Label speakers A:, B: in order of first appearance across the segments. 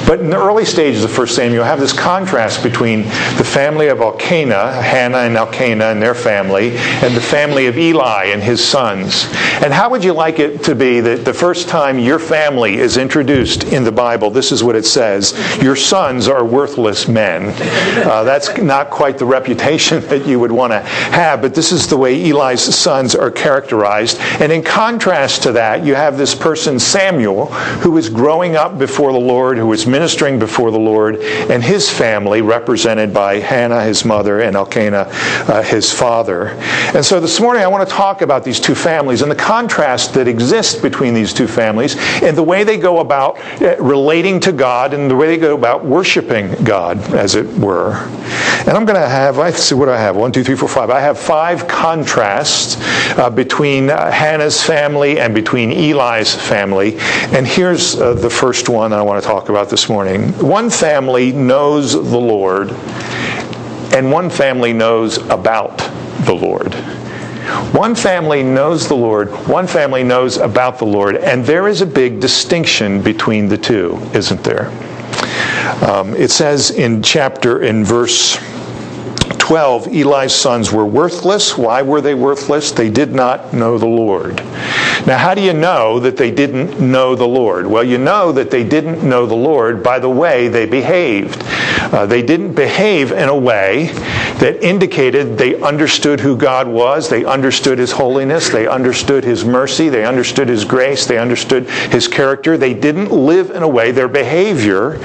A: But in the early stages of 1 Samuel, you have this contrast between the family of Elkanah, Hannah and Elkanah and their family, and the family of Eli and his sons. And how would you like it to be that the first time your family is introduced in the Bible, this is what it says: your sons are worthless men. That's not quite the reputation that you would want to have, but this is the way Eli's sons are characterized. And in contrast to that, you have this person, Samuel, who is growing up before the Lord, who is ministering before the Lord, and his family, represented by Hannah, his mother, and Elkanah, his father. And so this morning I want to talk about these two families and the contrast that exists between these two families and the way they go about relating to God and the way they go about worshiping God, as it were. And I'm going to have, let's see what I have, 1, 2, 3, 4, 5. I have 5 contrasts between Hannah's family and between Eli's family. And here's the first one I want to talk about this morning. One family knows the Lord, and one family knows about the Lord. One family knows the Lord, one family knows about the Lord, and there is a big distinction between the two, isn't there? It says in verse 12, Eli's sons were worthless. Why were they worthless? They did not know the Lord. Now, how do you know that they didn't know the Lord? Well, you know that they didn't know the Lord by the way they behaved. They didn't behave in a way that indicated they understood who God was, they understood His holiness, they understood His mercy, they understood His grace, they understood His character. They didn't live in a way, their behavior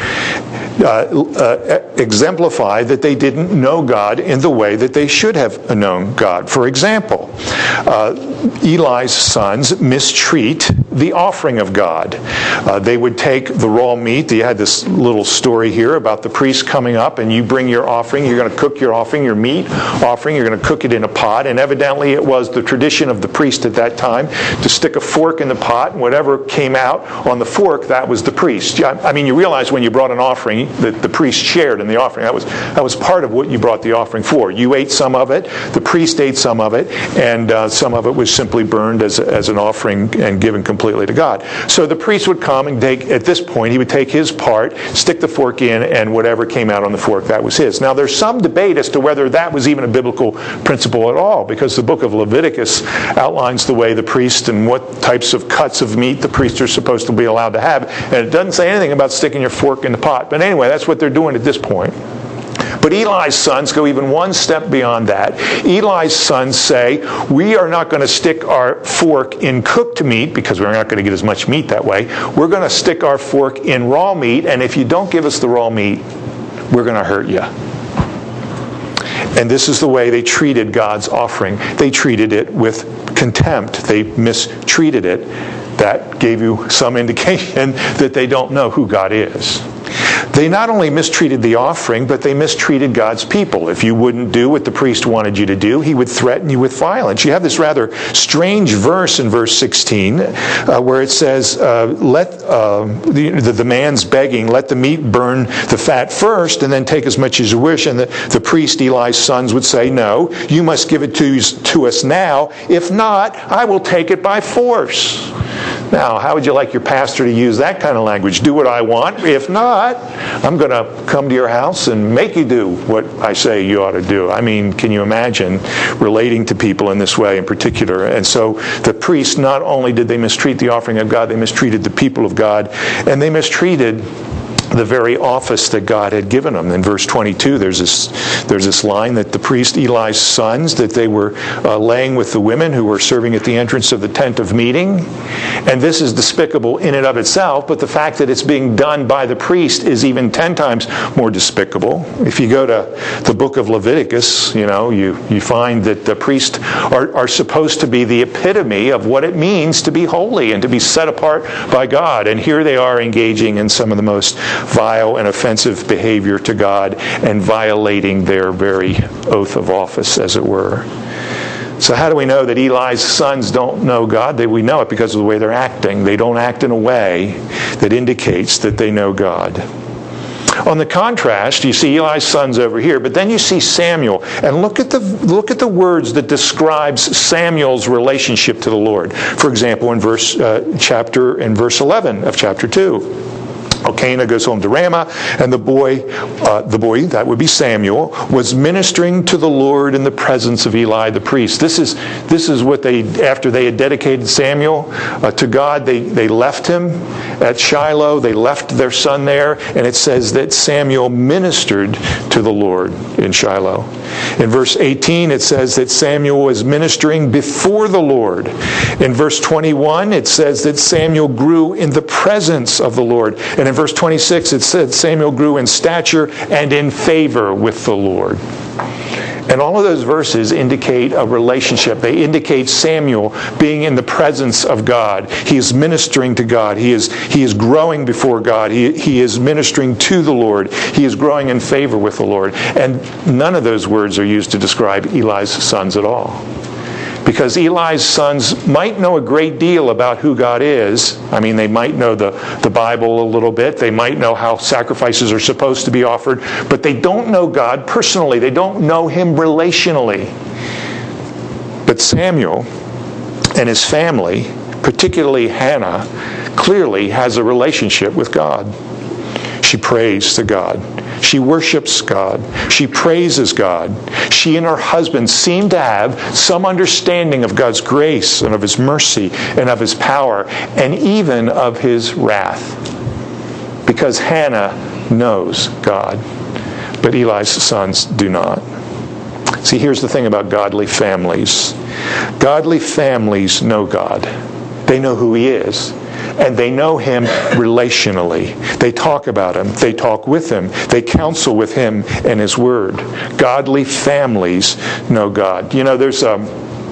A: exemplified that they didn't know God in the way that they should have known God. For example, Eli's sons mistreat the offering of God. They would take the raw meat. You had this little story here about the priest coming up, and you bring your offering. You're going to cook your offering, your meat offering. You're going to cook it in a pot, and evidently it was the tradition of the priest at that time to stick a fork in the pot, and whatever came out on the fork, that was the priest. I mean, you realize when you brought an offering that the priest shared in the offering. That was part of what you brought the offering for. You ate some of it, the priest ate some of it, and some of it was simply burned as an offering and given completely to God. So the priest would come and at this point, he would take his part, stick the fork in, and whatever came out on the fork, that was his. Now, there's some debate as to whether that was even a biblical principle at all, because the book of Leviticus outlines the way the priest and what types of cuts of meat the priests are supposed to be allowed to have, and it doesn't say anything about sticking your fork in the pot. But anyway, that's what they're doing at this point. But Eli's sons go even one step beyond that. Eli's sons say, we are not going to stick our fork in cooked meat because we're not going to get as much meat that way. We're going to stick our fork in raw meat, and if you don't give us the raw meat, we're going to hurt you. And this is the way they treated God's offering. They treated it with contempt. They mistreated it. That gave you some indication that they don't know who God is. They not only mistreated the offering, but they mistreated God's people. If you wouldn't do what the priest wanted you to do, he would threaten you with violence. You have this rather strange verse in verse 16 where it says, the man's begging, let the meat burn the fat first and then take as much as you wish. And the priest, Eli's sons, would say, no, you must give it to us now. If not, I will take it by force. Now, how would you like your pastor to use that kind of language? Do what I want. If not, I'm going to come to your house and make you do what I say you ought to do. I mean, can you imagine relating to people in this way in particular? And so the priests, not only did they mistreat the offering of God, they mistreated the people of God, and they mistreated the very office that God had given them. In verse 22, there's this line that the priest Eli's sons, that they were laying with the women who were serving at the entrance of the tent of meeting. And this is despicable in and of itself, but the fact that it's being done by the priest is even 10 times more despicable. If you go to the book of Leviticus, you find that the priests are supposed to be the epitome of what it means to be holy and to be set apart by God. And here they are engaging in some of the most vile and offensive behavior to God and violating their very oath of office, as it were. So how do we know that Eli's sons don't know God? We know it because of the way they're acting. They don't act in a way that indicates that they know God. On the contrast, you see Eli's sons over here, but then you see Samuel. And look at the words that describes Samuel's relationship to the Lord. For example, in verse 11 of chapter 2. Elkanah goes home to Ramah, and the boy, that would be Samuel, was ministering to the Lord in the presence of Eli the priest. This is what after they had dedicated Samuel to God, they left him at Shiloh. They left their son there, and it says that Samuel ministered to the Lord in Shiloh. In verse 18, it says that Samuel was ministering before the Lord. In verse 21, it says that Samuel grew in the presence of the Lord. And in verse 26, it said Samuel grew in stature and in favor with the Lord. And all of those verses indicate a relationship. They indicate Samuel being in the presence of God. He is ministering to God. He is growing before God. He is ministering to the Lord. He is growing in favor with the Lord. And none of those words are used to describe Eli's sons at all. Because Eli's sons might know a great deal about who God is. I mean, they might know the Bible a little bit. They might know how sacrifices are supposed to be offered. But they don't know God personally. They don't know Him relationally. But Samuel and his family, particularly Hannah, clearly has a relationship with God. She prays to God. She worships God. She praises God. She and her husband seem to have some understanding of God's grace and of His mercy and of His power and even of His wrath. Because Hannah knows God, but Eli's sons do not. See, here's the thing about godly families. Godly families know God. They know who He is. And they know Him relationally. They talk about Him. They talk with Him. They counsel with Him and His Word. Godly families know God. You know, there's the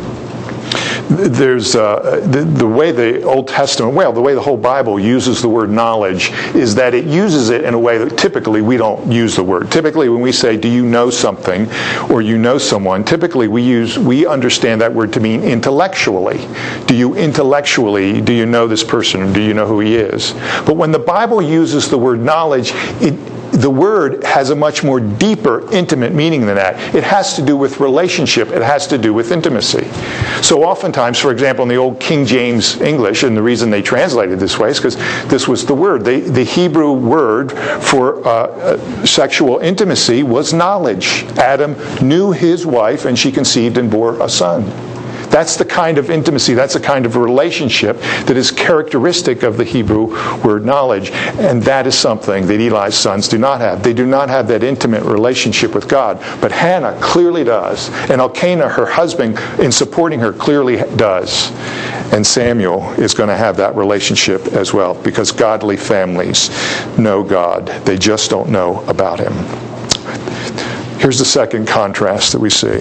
A: way the Old Testament, the way the whole Bible uses the word knowledge is that it uses it in a way that typically we don't use the word. Typically when we say, do you know something or you know someone, typically we understand that word to mean intellectually. Do you know this person, or do you know who he is? But when the Bible uses the word knowledge, the word has a much more deeper, intimate meaning than that. It has to do with relationship. It has to do with intimacy. So oftentimes, for example, in the old King James English, and the reason they translated this way is because this was the word. The Hebrew word for sexual intimacy was knowledge. Adam knew his wife, and she conceived and bore a son. That's the kind of intimacy, that's the kind of relationship that is characteristic of the Hebrew word knowledge. And that is something that Eli's sons do not have. They do not have that intimate relationship with God. But Hannah clearly does. And Elkanah, her husband, in supporting her, clearly does. And Samuel is going to have that relationship as well, because godly families know God. They just don't know about Him. Here's the second contrast that we see.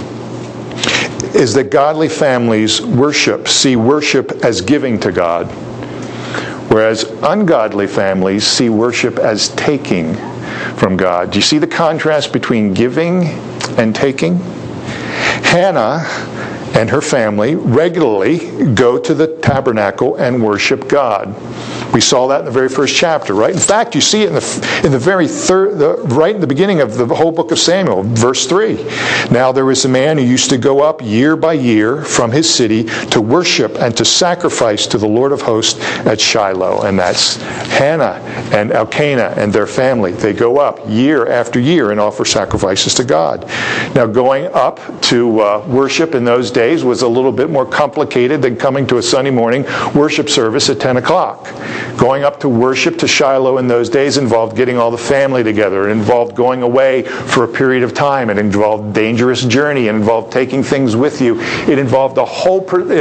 A: Is that godly families see worship as giving to God, whereas ungodly families see worship as taking from God. Do you see the contrast between giving and taking? Hannah and her family regularly go to the tabernacle and worship God. We saw that in the very first chapter, right? In fact, you see it in the very right in the beginning of the whole book of Samuel, verse 3. Now there was a man who used to go up year by year from his city to worship and to sacrifice to the Lord of hosts at Shiloh. And that's Hannah and Elkanah and their family. They go up year after year and offer sacrifices to God. Now going up to worship in those days was a little bit more complicated than coming to a Sunday morning worship service at 10 o'clock. Going up to worship to Shiloh in those days involved getting all the family together. It involved going away for a period of time. It involved a dangerous journey. It involved taking things with you. It involved the whole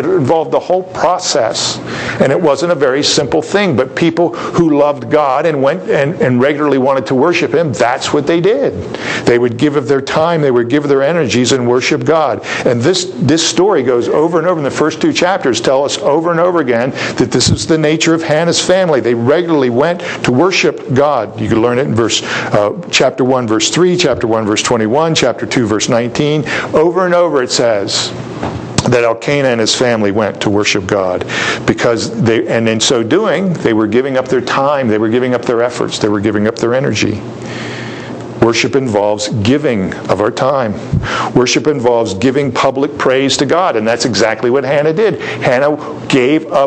A: process. And it wasn't a very simple thing. But people who loved God and went and regularly wanted to worship Him, that's what they did. They would give of their time. They would give of their energies and worship God. And this story goes over and over in the first two chapters, tell us over and over again that this is the nature of Hannah's family. They regularly went to worship God. You can learn it in chapter 1, verse 3, chapter 1, verse 21, chapter 2, verse 19. Over and over it says that Elkanah and his family went to worship God, and in so doing, they were giving up their time, they were giving up their efforts, they were giving up their energy. Worship involves giving of our time. Worship involves giving public praise to God, and that's exactly what Hannah did. Hannah gave of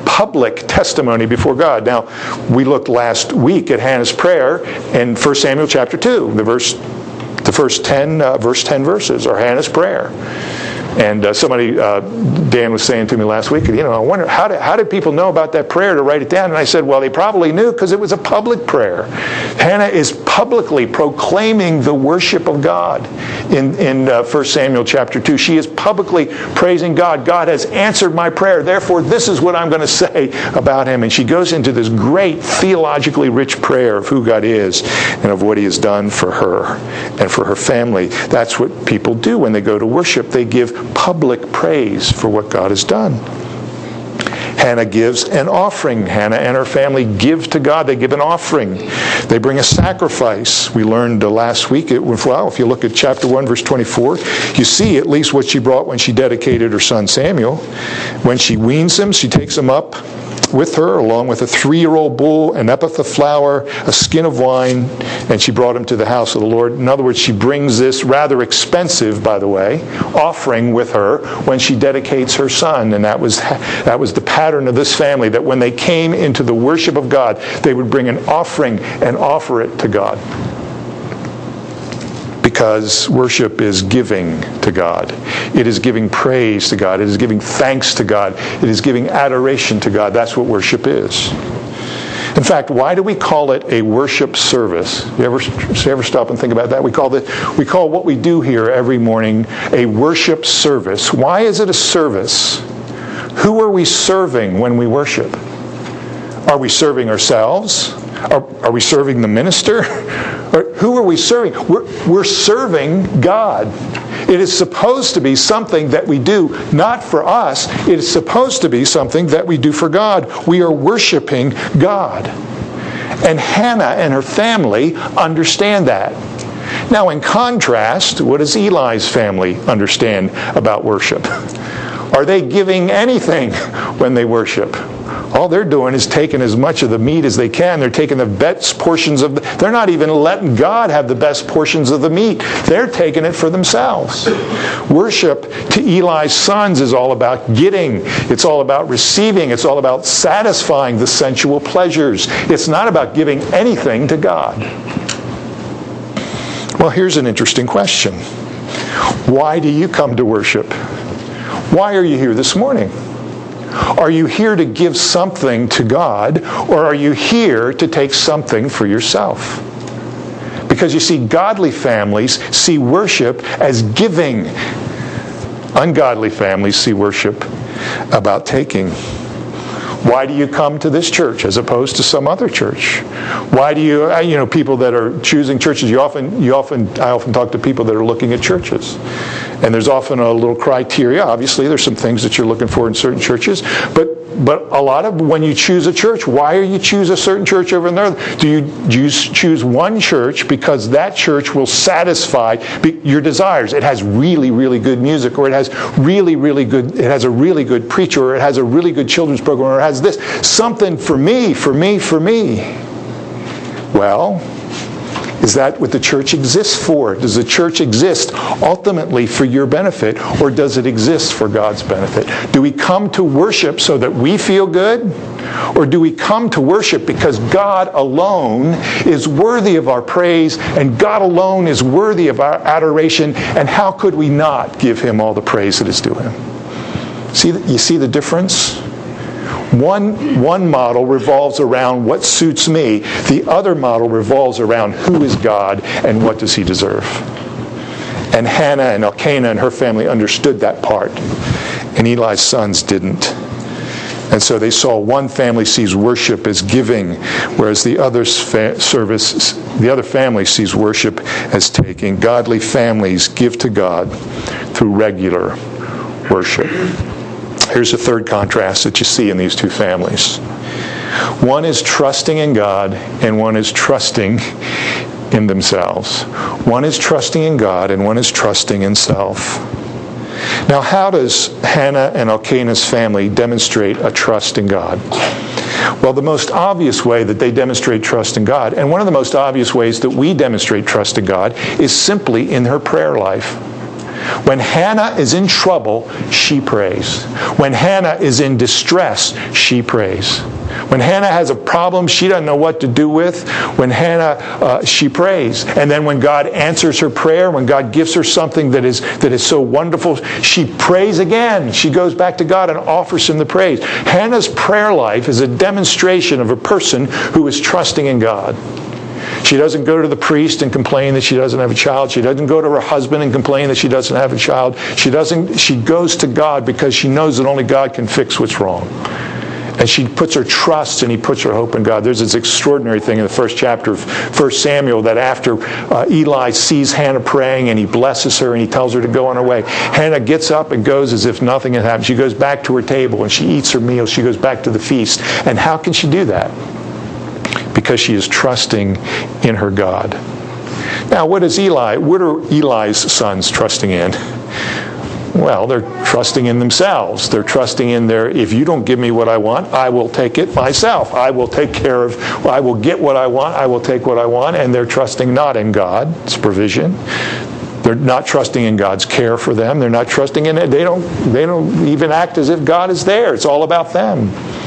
A: public testimony before God. Now, we looked last week at Hannah's prayer in 1 Samuel chapter 2. The first 10 verses are Hannah's prayer. And Dan was saying to me last week, I wonder, how did people know about that prayer to write it down? And I said, well, they probably knew because it was a public prayer. Hannah is publicly proclaiming the worship of God in 1 Samuel chapter 2. She is publicly praising God. God has answered my prayer. Therefore, this is what I'm going to say about him. And she goes into this great theologically rich prayer of who God is and of what he has done for her and for her family. That's what people do when they go to worship. They give public praise for what God has done. Hannah gives an offering. Hannah and her family give to God. They give an offering. They bring a sacrifice. We learned last week, if you look at chapter 1, verse 24, you see at least what she brought when she dedicated her son Samuel. When she weans him, she takes him up with her, along with a 3-year-old bull, an ephah of flour, a skin of wine, and she brought him to the house of the Lord. In other words, she brings this rather expensive, by the way, offering with her when she dedicates her son. And that was the pattern of this family, that when they came into the worship of God, they would bring an offering and offer it to God. Because worship is giving to God. It is giving praise to God. It is giving thanks to God. It is giving adoration to God. That's what worship is. In fact, why do we call it a worship service? You ever stop and think about that? We call what we do here every morning a worship service. Why is it a service? Who are we serving when we worship? Are we serving ourselves? Are we serving the minister? Or who are we serving? We're serving God. It is supposed to be something that we do not for us. It is supposed to be something that we do for God. We are worshiping God. And Hannah and her family understand that. Now, in contrast, what does Eli's family understand about worship? Are they giving anything when they worship? All they're doing is taking as much of the meat as they can. They're taking the best portions of they're not even letting God have the best portions of the meat. They're taking it for themselves. Worship to Eli's sons is all about getting. It's all about receiving. It's all about satisfying the sensual pleasures. It's not about giving anything to God. Well, here's an interesting question. Why do you come to worship? Why are you here this morning? Are you here to give something to God, or are you here to take something for yourself? Because you see, godly families see worship as giving. Ungodly families see worship about taking. Why do you come to this church as opposed to some other church? Why do you, people that are choosing churches, I often talk to people that are looking at churches. And there's often a little criteria. Obviously, there's some things that you're looking for in certain churches. But a lot of when you choose a church, why are you choose a certain church over another? Do you choose one church because that church will satisfy your desires? It has really, really good music, or it has a really good preacher, or it has a really good children's program, or it has this. Something for me. Well, is that what the church exists for? Does the church exist ultimately for your benefit, or does it exist for God's benefit? Do we come to worship so that we feel good? Or do we come to worship because God alone is worthy of our praise, and God alone is worthy of our adoration, and how could we not give Him all the praise that is due Him? You see the difference? One model revolves around what suits me. The other model revolves around who is God and what does He deserve. And Hannah and Elkanah and her family understood that part. And Eli's sons didn't. And so they saw one family sees worship as giving, whereas the other family sees worship as taking. Godly families give to God through regular worship. Here's a third contrast that you see in these two families. One is trusting in God, and one is trusting in themselves. One is trusting in God, and one is trusting in self. Now, how does Hannah and Elkanah's family demonstrate a trust in God? Well, the most obvious way that they demonstrate trust in God, and one of the most obvious ways that we demonstrate trust in God, is simply in her prayer life. When Hannah is in trouble, she prays. When Hannah is in distress, she prays. When Hannah has a problem she doesn't know what to do with, when Hannah, she prays. And then when God answers her prayer, when God gives her something that is so wonderful, she prays again. She goes back to God and offers Him the praise. Hannah's prayer life is a demonstration of a person who is trusting in God. She doesn't go to the priest and complain that she doesn't have a child. She doesn't go to her husband and complain that she doesn't have a child. She goes to God because she knows that only God can fix what's wrong. And she puts her trust and he puts her hope in God. There's this extraordinary thing in the first chapter of 1 Samuel that after Eli sees Hannah praying and he blesses her and he tells her to go on her way, Hannah gets up and goes as if nothing had happened. She goes back to her table and she eats her meal. She goes back to the feast. And how can she do that? Because she is trusting in her God. Now, what are Eli's sons trusting in? Well, they're trusting in themselves. They're trusting in if you don't give me what I want, I will take it myself. I will get what I want, I will take what I want, and they're trusting not in God's provision. They're not trusting in God's care for them. They're not trusting in it. They don't even act as if God is there. It's all about them.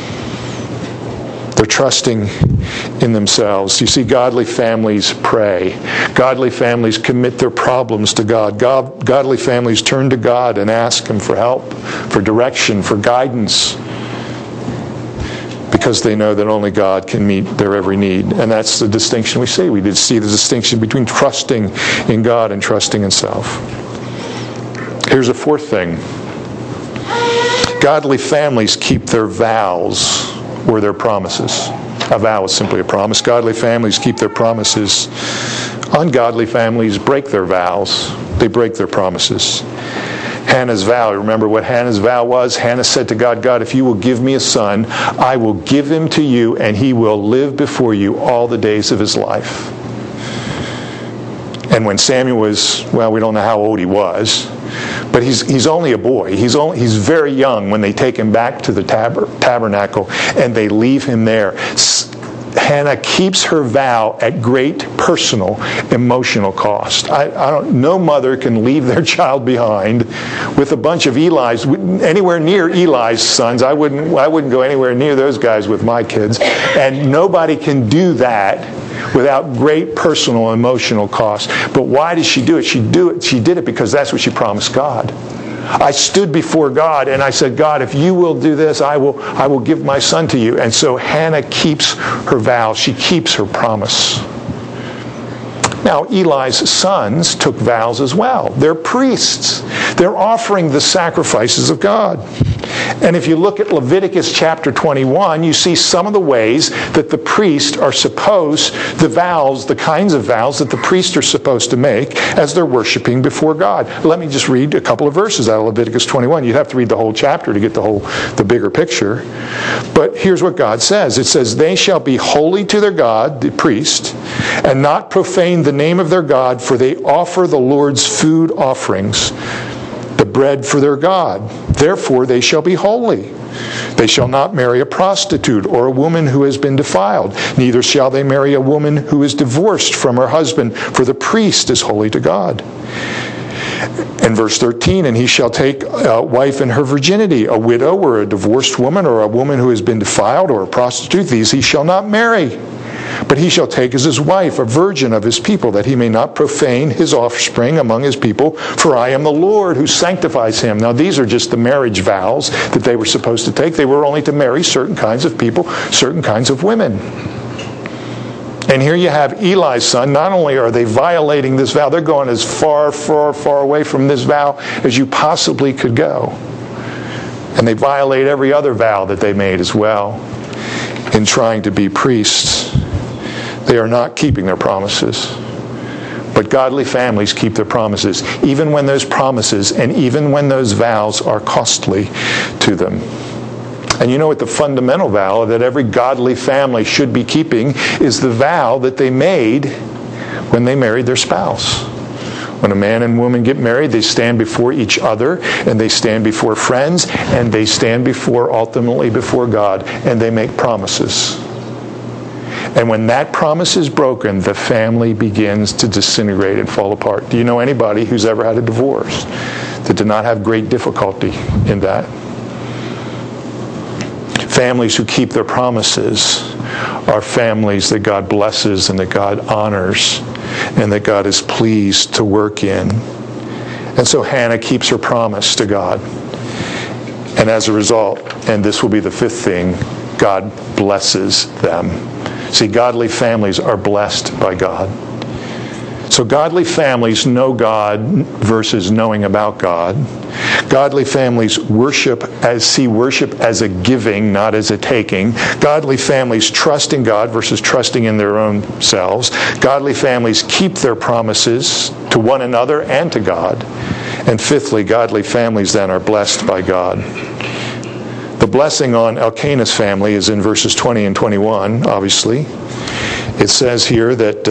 A: They're trusting in themselves. You see, godly families pray. Godly families commit their problems to God. Godly families turn to God and ask Him for help, for direction, for guidance, because they know that only God can meet their every need. And that's the distinction we see. We did see the distinction between trusting in God and trusting in self. Here's a fourth thing. Godly families keep their vows or their promises. A vow is simply a promise. Godly families keep their promises. Ungodly families break their vows. They break their promises. Hannah's vow, remember what Hannah's vow was? Hannah said to God, God, if you will give me a son, I will give him to you and he will live before you all the days of his life. And when Samuel was, we don't know how old he was, but he's only a boy. He's very young when they take him back to the tabernacle and they leave him there. Hannah keeps her vow at great personal, emotional cost. No mother can leave their child behind with a bunch of Eli's, anywhere near Eli's sons. I wouldn't go anywhere near those guys with my kids. And nobody can do that without great personal, emotional cost. But why did she do it? She did it because that's what she promised God. I stood before God and I said, God, if you will do this, I will give my son to you. And so Hannah keeps her vow. She keeps her promise. Now, Eli's sons took vows as well. They're priests. They're offering the sacrifices of God. And if you look at Leviticus chapter 21, you see some of the ways that the priests are the kinds of vows that the priests are supposed to make as they're worshiping before God. Let me just read a couple of verses out of Leviticus 21. You'd have to read the whole chapter to get the bigger picture. But here's what God says. It says, they shall be holy to their God, the priest, and not profane the name of their God, for they offer the Lord's food offerings, the bread for their God. Therefore they shall be holy. They shall not marry a prostitute or a woman who has been defiled. Neither shall they marry a woman who is divorced from her husband, for the priest is holy to God. And verse 13, and he shall take a wife in her virginity, a widow or a divorced woman or a woman who has been defiled or a prostitute. These he shall not marry. But he shall take as his wife a virgin of his people, that he may not profane his offspring among his people, for I am the Lord who sanctifies him. Now these are just the marriage vows that they were supposed to take. They were only to marry certain kinds of people, certain kinds of women. And here you have Eli's son. Not only are they violating this vow, they're going as far, far, far away from this vow as you possibly could go. And they violate every other vow that they made as well in trying to be priests. They are not keeping their promises. But godly families keep their promises, even when those promises and even when those vows are costly to them. And you know what the fundamental vow that every godly family should be keeping is the vow that they made when they married their spouse. When a man and woman get married, they stand before each other, and they stand before friends, and they stand ultimately before God, and they make promises. And when that promise is broken, the family begins to disintegrate and fall apart. Do you know anybody who's ever had a divorce that did not have great difficulty in that? Families who keep their promises are families that God blesses and that God honors and that God is pleased to work in. And so Hannah keeps her promise to God. And as a result, and this will be the fifth thing, God blesses them. See, godly families are blessed by God. So godly families know God versus knowing about God. Godly families see worship as a giving, not as a taking. Godly families trust in God versus trusting in their own selves. Godly families keep their promises to one another and to God. And fifthly, godly families then are blessed by God. The blessing on Elkanah's family is in verses 20 and 21, obviously. It says here that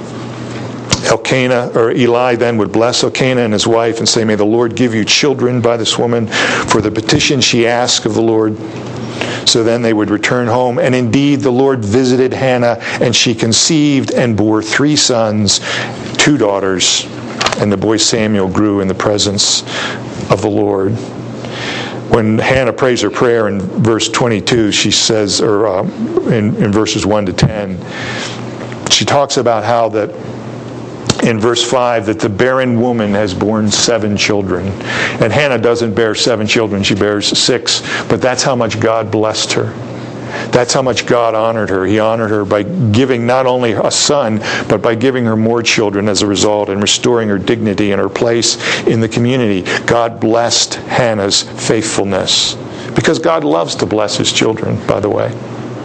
A: Eli then would bless Elkanah and his wife and say, "May the Lord give you children by this woman for the petition she asked of the Lord." So then they would return home. And indeed, the Lord visited Hannah, and she conceived and bore 3 sons, 2 daughters. And the boy Samuel grew in the presence of the Lord. When Hannah prays her prayer in verse 22, she says, or in verses 1 to 10, she talks about how that in verse 5 that the barren woman has borne 7 children. And Hannah doesn't bear 7 children, she bears 6. But that's how much God blessed her. That's how much God honored her. He honored her by giving not only a son, but by giving her more children as a result and restoring her dignity and her place in the community. God blessed Hannah's faithfulness. Because God loves to bless his children, by the way.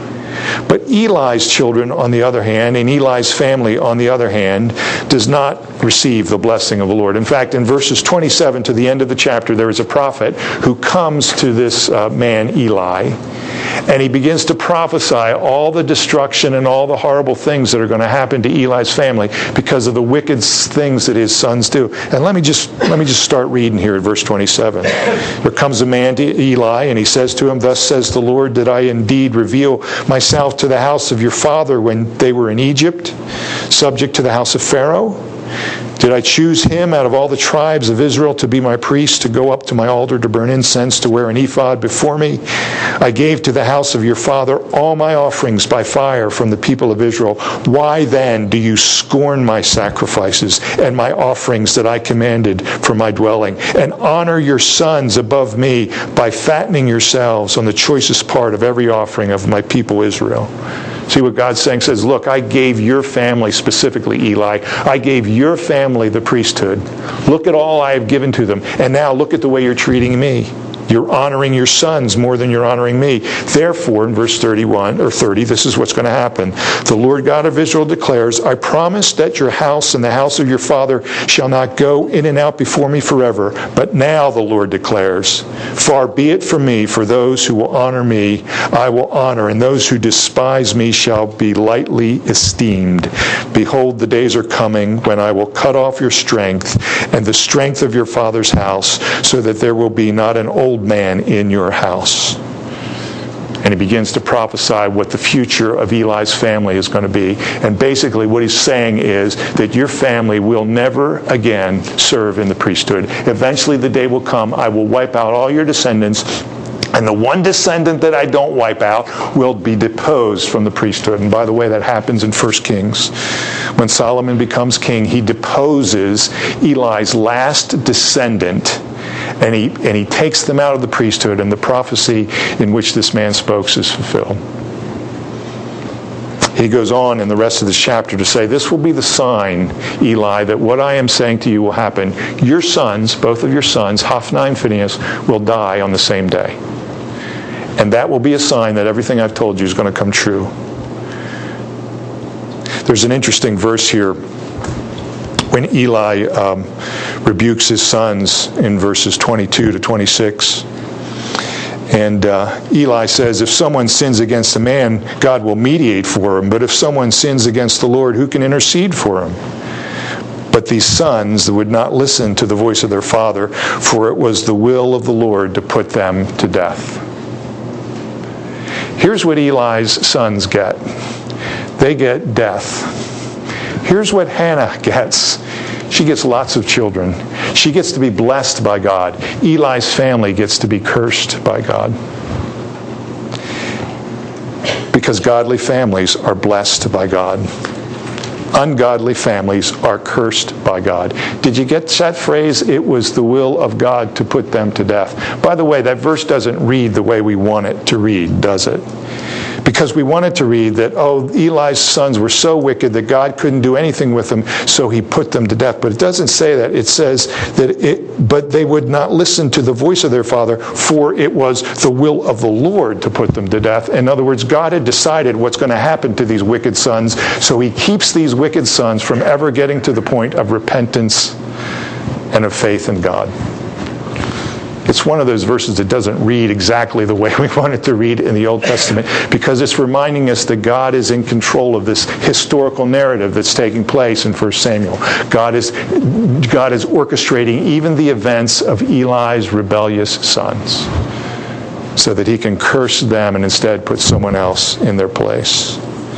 A: But Eli's children, on the other hand, and Eli's family, on the other hand, does not receive the blessing of the Lord. In fact, in verses 27 to the end of the chapter, there is a prophet who comes to this man, Eli, and he begins to prophesy all the destruction and all the horrible things that are going to happen to Eli's family because of the wicked things that his sons do. And let me just start reading here at verse 27. There comes a man to Eli, and he says to him, "Thus says the Lord, did I indeed reveal myself to the house of your father when they were in Egypt, subject to the house of Pharaoh? Did I choose him out of all the tribes of Israel to be my priest, to go up to my altar to burn incense, to wear an ephod before me? I gave to the house of your father all my offerings by fire from the people of Israel. Why then do you scorn my sacrifices and my offerings that I commanded for my dwelling, and honor your sons above me by fattening yourselves on the choicest part of every offering of my people Israel?" See what God's saying? Says, look, I gave your family, specifically Eli, I gave your family the priesthood. Look at all I have given to them. And now look at the way you're treating me. You're honoring your sons more than you're honoring me. Therefore, in verse 31 or 30, this is what's going to happen. The Lord God of Israel declares, I promised that your house and the house of your father shall not go in and out before me forever. But now the Lord declares, far be it from me, for those who will honor me, I will honor, and those who despise me shall be lightly esteemed. Behold, the days are coming when I will cut off your strength and the strength of your father's house, so that there will be not an old man in your house. And he begins to prophesy what the future of Eli's family is going to be. And basically what he's saying is that your family will never again serve in the priesthood. Eventually the day will come, I will wipe out all your descendants, and the one descendant that I don't wipe out will be deposed from the priesthood. And by the way, that happens in 1 Kings. When Solomon becomes king, he deposes Eli's last descendant, and he takes them out of the priesthood, and the prophecy in which this man spoke is fulfilled. He goes on in the rest of the chapter to say, this will be the sign, Eli, that what I am saying to you will happen. Your sons, both of your sons, Hophni and Phinehas, will die on the same day. And that will be a sign that everything I've told you is going to come true. There's an interesting verse here when Eli rebukes his sons in verses 22 to 26. And Eli says, if someone sins against a man, God will mediate for him. But if someone sins against the Lord, who can intercede for him? But these sons would not listen to the voice of their father, for it was the will of the Lord to put them to death. Here's what Eli's sons get. they get death. Here's what Hannah gets. She gets lots of children. She gets to be blessed by God. Eli's family gets to be cursed by God. Because godly families are blessed by God. Ungodly families are cursed by God. Did you get that phrase? It was the will of God to put them to death. By the way, that verse doesn't read the way we want it to read, does it? Because we want it to read that, Eli's sons were so wicked that God couldn't do anything with them, so he put them to death. But it doesn't say that. It says but they would not listen to the voice of their father, for it was the will of the Lord to put them to death. In other words, God had decided what's going to happen to these wicked sons, so he keeps these wicked sons from ever getting to the point of repentance and of faith in God. It's one of those verses that doesn't read exactly the way we want it to read in the Old Testament, because it's reminding us that God is in control of this historical narrative that's taking place in 1 Samuel. God is orchestrating even the events of Eli's rebellious sons so that he can curse them and instead put someone else in their place.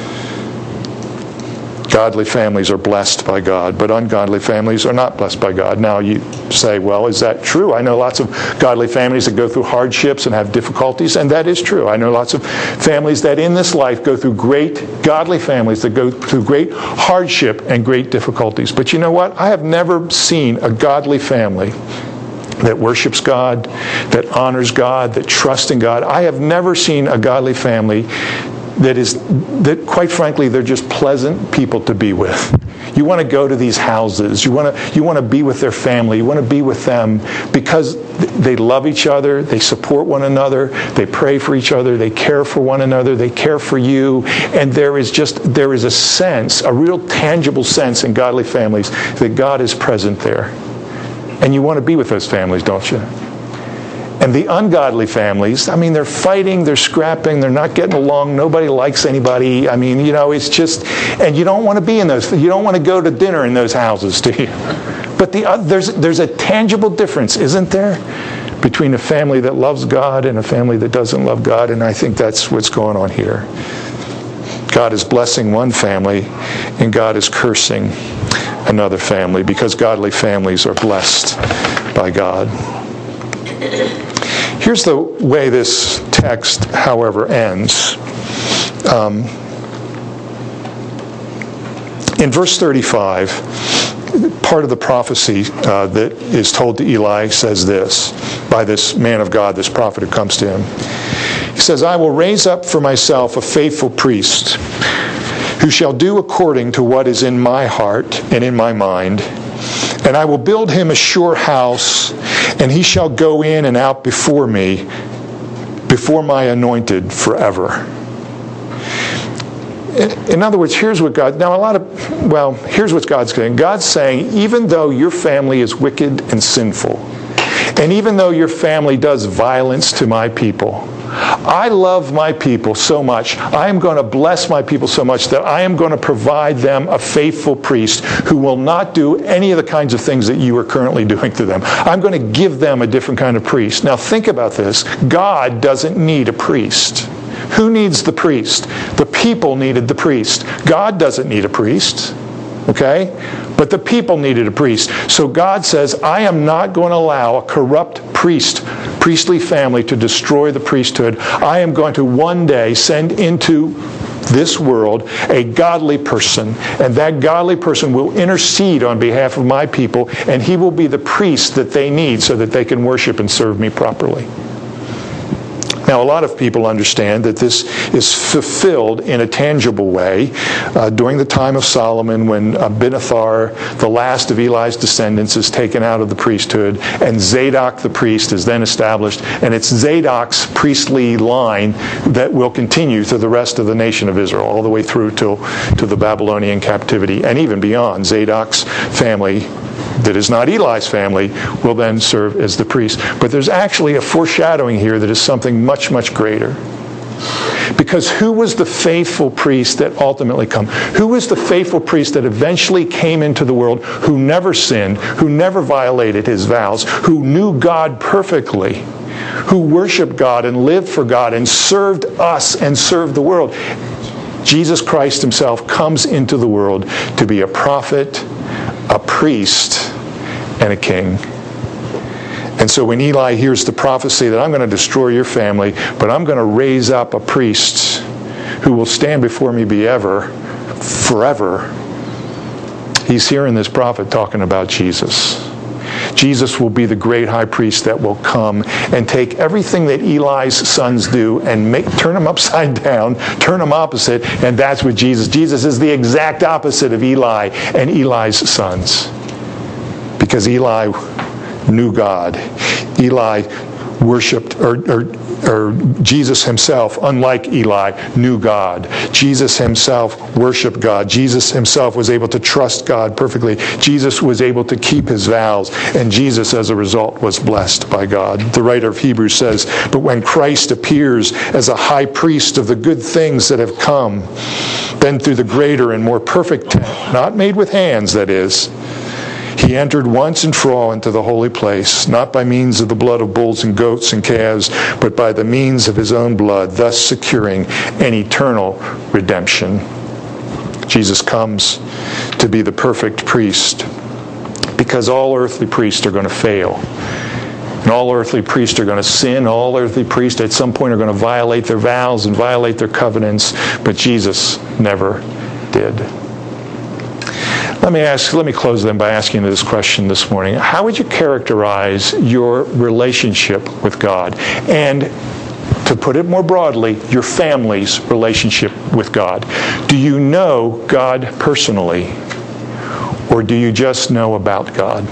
A: Godly families are blessed by God, but ungodly families are not blessed by God. Now you say, well, is that true? I know lots of godly families that go through hardships and have difficulties, and that is true. I know lots of families that in this life go through godly families that go through great hardship and great difficulties. But you know what? I have never seen a godly family that worships God, that honors God, that trusts in God. I have never seen a godly family that quite frankly, they're just pleasant people to be with. You want to go to these houses. You want to be with their family. You want to be with them because they love each other. They support one another. They pray for each other. They care for one another. They care for you. And there is a sense, a real tangible sense in godly families that God is present there. And you want to be with those families, don't you? And the ungodly families, they're fighting, they're scrapping, they're not getting along, nobody likes anybody. It's just, and you don't want to be in those, you don't want to go to dinner in those houses, do you? But there's a tangible difference, isn't there, between a family that loves God and a family that doesn't love God, and I think that's what's going on here. God is blessing one family, and God is cursing another family, because godly families are blessed by God. Here's the way this text, however, ends. In verse 35, part of the prophecy that is told to Eli says this, by this man of God, this prophet who comes to him. He says, I will raise up for myself a faithful priest who shall do according to what is in my heart and in my mind. And I will build him a sure house, and he shall go in and out before me, before my anointed forever. In other words, here's what God... here's what God's saying. God's saying, even though your family is wicked and sinful, and even though your family does violence to my people, I love my people so much. I am going to bless my people so much that I am going to provide them a faithful priest who will not do any of the kinds of things that you are currently doing to them. I'm going to give them a different kind of priest. Now think about this. God doesn't need a priest. Who needs the priest? The people needed the priest. God doesn't need a priest. Okay? But the people needed a priest. So God says, I am not going to allow a corrupt priestly family to destroy the priesthood. I am going to one day send into this world a godly person, and that godly person will intercede on behalf of my people, and he will be the priest that they need so that they can worship and serve me properly. Now, a lot of people understand that this is fulfilled in a tangible way during the time of Solomon, when Abiathar, the last of Eli's descendants, is taken out of the priesthood, and Zadok the priest is then established, and it's Zadok's priestly line that will continue through the rest of the nation of Israel, all the way through to the Babylonian captivity, and even beyond. Zadok's family, that is not Eli's family, will then serve as the priest. But there's actually a foreshadowing here that is something much, much greater. Because who was the faithful priest that ultimately came? Who was the faithful priest that eventually came into the world, who never sinned, who never violated his vows, who knew God perfectly, who worshiped God and lived for God and served us and served the world? Jesus Christ himself comes into the world to be a prophet, a priest, and a king. And so when Eli hears the prophecy that I'm going to destroy your family, but I'm going to raise up a priest who will stand before me forever, he's hearing this prophet talking about Jesus. Jesus will be the great high priest that will come and take everything that Eli's sons do and turn them upside down, turn them opposite, and that's what Jesus is the exact opposite of Eli and Eli's sons. Because Eli knew God. Eli worshipped, or Jesus himself, unlike Eli, knew God. Jesus himself worshiped God. Jesus himself was able to trust God perfectly. Jesus was able to keep his vows, and Jesus, as a result, was blessed by God. The writer of Hebrews says, "But when Christ appears as a high priest of the good things that have come, then through the greater and more perfect tent, not made with hands, that is, he entered once and for all into the holy place, not by means of the blood of bulls and goats and calves, but by the means of his own blood, thus securing an eternal redemption." Jesus comes to be the perfect priest, because all earthly priests are going to fail. And all earthly priests are going to sin. All earthly priests at some point are going to violate their vows and violate their covenants, but Jesus never did. Let me close then by asking you this question this morning. How would you characterize your relationship with God? And to put it more broadly, your family's relationship with God. Do you know God personally? Or do you just know about God?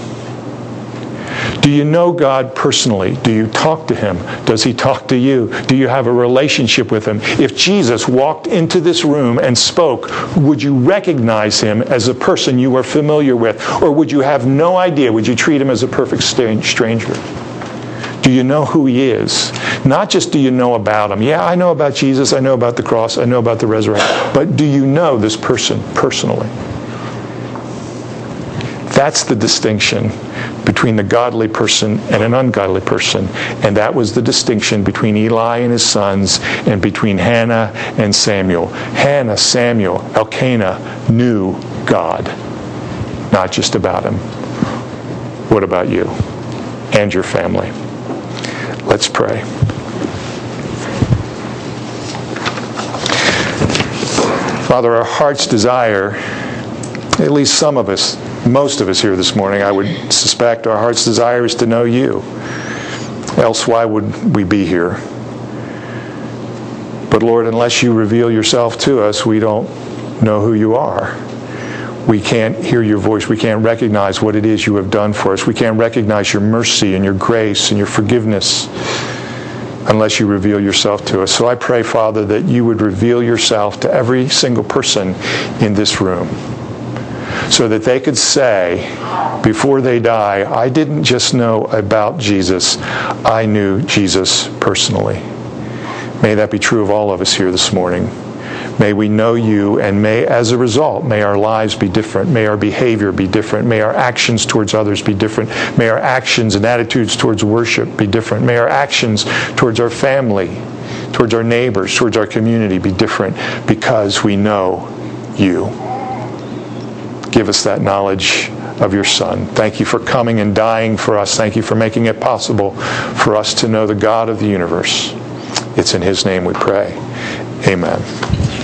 A: Do you know God personally? Do you talk to him? Does he talk to you? Do you have a relationship with him? If Jesus walked into this room and spoke, would you recognize him as a person you are familiar with? Or would you have no idea? Would you treat him as a perfect stranger? Do you know who he is? Not just do you know about him. Yeah, I know about Jesus. I know about the cross. I know about the resurrection. But do you know this person personally? That's the distinction between the godly person and an ungodly person. And that was the distinction between Eli and his sons and between Hannah and Samuel. Hannah, Samuel, Elkanah knew God, not just about him. What about you and your family? Let's pray. Father, our heart's desire, at least some of us, most of us here this morning, I would suspect our heart's desire is to know you. Else why would we be here? But Lord, unless you reveal yourself to us, we don't know who you are. We can't hear your voice. We can't recognize what it is you have done for us. We can't recognize your mercy and your grace and your forgiveness unless you reveal yourself to us. So I pray, Father, that you would reveal yourself to every single person in this room, so that they could say, before they die, I didn't just know about Jesus, I knew Jesus personally. May that be true of all of us here this morning. May we know you, and may, as a result, may our lives be different. May our behavior be different. May our actions towards others be different. May our actions and attitudes towards worship be different. May our actions towards our family, towards our neighbors, towards our community be different, because we know you. Give us that knowledge of your Son. Thank you for coming and dying for us. Thank you for making it possible for us to know the God of the universe. It's in his name we pray. Amen.